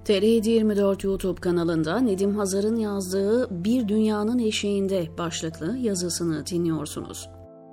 TR724 YouTube kanalında Nedim Hazar'ın yazdığı Bir Dünyanın Eşiğinde başlıklı yazısını dinliyorsunuz.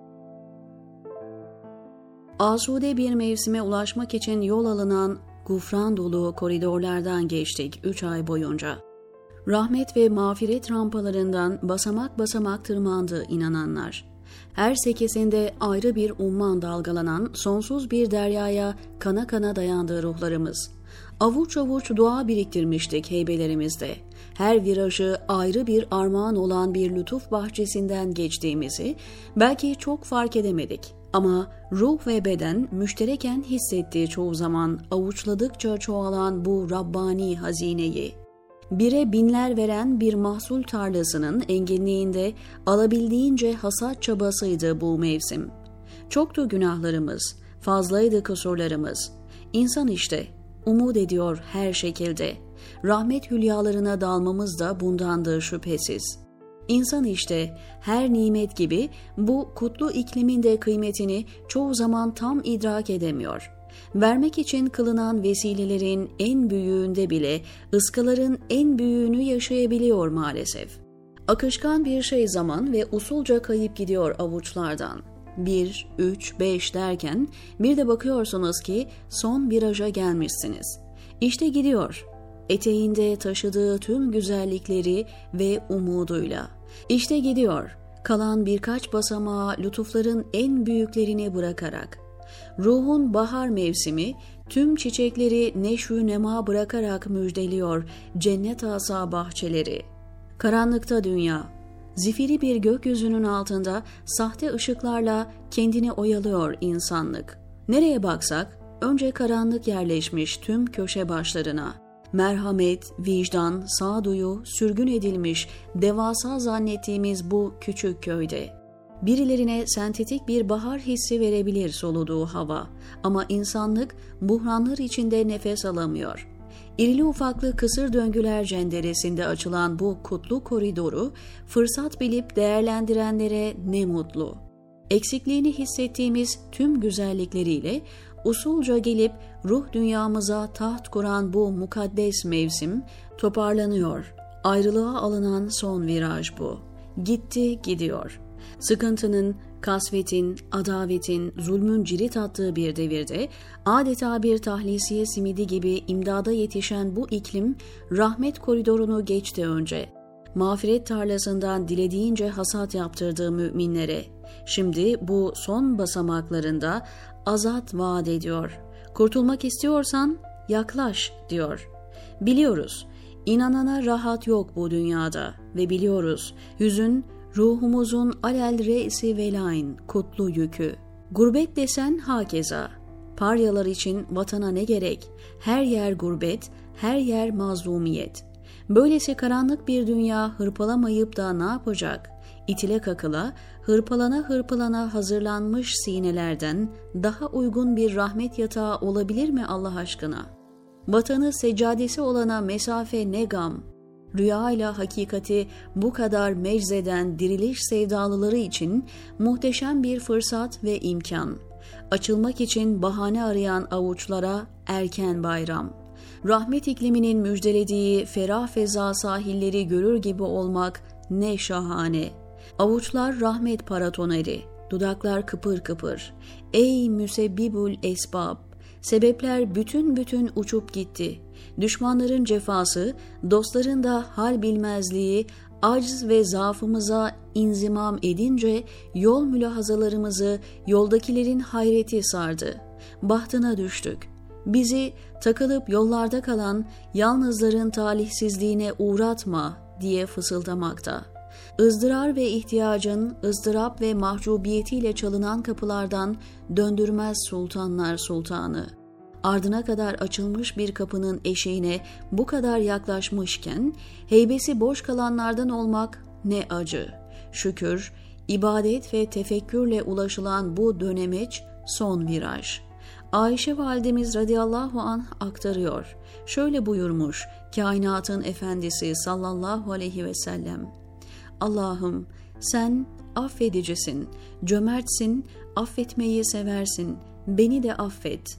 Asude bir mevsime ulaşmak için yol alınan gufran dolu koridorlardan geçtik 3 ay boyunca. Rahmet ve mağfiret rampalarından basamak basamak tırmandı inananlar. Her sekesinde ayrı bir umman dalgalanan sonsuz bir deryaya kana kana dayandı ruhlarımız. Avuç avuç dua biriktirmiştik heybelerimizde. Her virajı ayrı bir armağan olan bir lütuf bahçesinden geçtiğimizi belki çok fark edemedik. Ama ruh ve beden müştereken hissettiği çoğu zaman avuçladıkça çoğalan bu Rabbani hazineyi. Bire binler veren bir mahsul tarlasının enginliğinde alabildiğince hasat çabasıydı bu mevsim. Çoktu günahlarımız, fazlaydı kusurlarımız. İnsan işte, umut ediyor her şekilde. Rahmet hülyalarına dalmamız da bundandı şüphesiz. İnsan işte her nimet gibi bu kutlu iklimin de kıymetini çoğu zaman tam idrak edemiyor. Vermek için kılınan vesilelerin en büyüğünde bile ıskaların en büyüğünü yaşayabiliyor maalesef. Akışkan bir şey zaman ve usulca kayıp gidiyor avuçlardan. 1, 3, 5 derken bir de bakıyorsunuz ki son viraja gelmişsiniz. İşte gidiyor. Eteğinde taşıdığı tüm güzellikleri ve umuduyla. İşte gidiyor. Kalan birkaç basamağa lütufların en büyüklerini bırakarak. Ruhun bahar mevsimi tüm çiçekleri neşvü nema bırakarak müjdeliyor cennet asa bahçeleri. Karanlıkta dünya, zifiri bir gökyüzünün altında sahte ışıklarla kendini oyalıyor insanlık. Nereye baksak önce karanlık yerleşmiş tüm köşe başlarına. Merhamet, vicdan, sağduyu sürgün edilmiş devasa zannettiğimiz bu küçük köyde. Birilerine sentetik bir bahar hissi verebilir soluduğu hava ama insanlık buhranlar içinde nefes alamıyor. İrili ufaklı kısır döngüler cenderesinde açılan bu kutlu koridoru fırsat bilip değerlendirenlere ne mutlu. Eksikliğini hissettiğimiz tüm güzellikleriyle usulca gelip ruh dünyamıza taht kuran bu mukaddes mevsim toparlanıyor. Ayrılığa alınan son viraj bu. Gitti gidiyor. Sıkıntının, kasvetin, adavetin, zulmün cirit attığı bir devirde adeta bir tahlisiye simidi gibi imdada yetişen bu iklim rahmet koridorunu geçti önce. Mağfiret tarlasından dilediğince hasat yaptırdığı müminlere. Şimdi bu son basamaklarında azat vaat ediyor. Kurtulmak istiyorsan yaklaş diyor. Biliyoruz, inanana rahat yok bu dünyada ve biliyoruz, hüzün ruhumuzun alel re'si velayn kutlu yükü. Gurbet desen hakeza. Paryalar için vatana ne gerek? Her yer gurbet, her yer mazlumiyet. Böylesi karanlık bir dünya hırpalamayıp da ne yapacak? İtile kakıla, hırpalana hırpalana hazırlanmış sinelerden daha uygun bir rahmet yatağı olabilir mi Allah aşkına? Vatanı seccadesi olana mesafe ne gam? Rüyayla hakikati bu kadar meczeden diriliş sevdalıları için muhteşem bir fırsat ve imkan. Açılmak için bahane arayan avuçlara erken bayram. Rahmet ikliminin müjdelediği ferah feza sahilleri görür gibi olmak ne şahane. Avuçlar rahmet paratoneri, dudaklar kıpır kıpır. Ey müsebbibül esbab! Sebepler bütün bütün uçup gitti. Düşmanların cefası, dostların da hal bilmezliği, acz ve zaafımıza inzimam edince yol mülahazalarımızı yoldakilerin hayreti sardı. Bahtına düştük. Bizi takılıp yollarda kalan yalnızların talihsizliğine uğratma diye fısıldamakta. ızdırار ve ihtiyacın, ızdırap ve mahcubiyetiyle çalınan kapılardan döndürmez sultanlar sultanı. Ardına kadar açılmış bir kapının eşiğine bu kadar yaklaşmışken, heybesi boş kalanlardan olmak ne acı. Şükür, ibadet ve tefekkürle ulaşılan bu dönemeç son viraj. Ayşe validemiz radıyallahu anh aktarıyor. Şöyle buyurmuş kainatın efendisi sallallahu aleyhi ve sellem. Allah'ım sen affedicisin, cömertsin, affetmeyi seversin, beni de affet.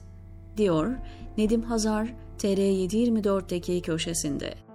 diyor Nedim Hazar TR724'deki köşesinde.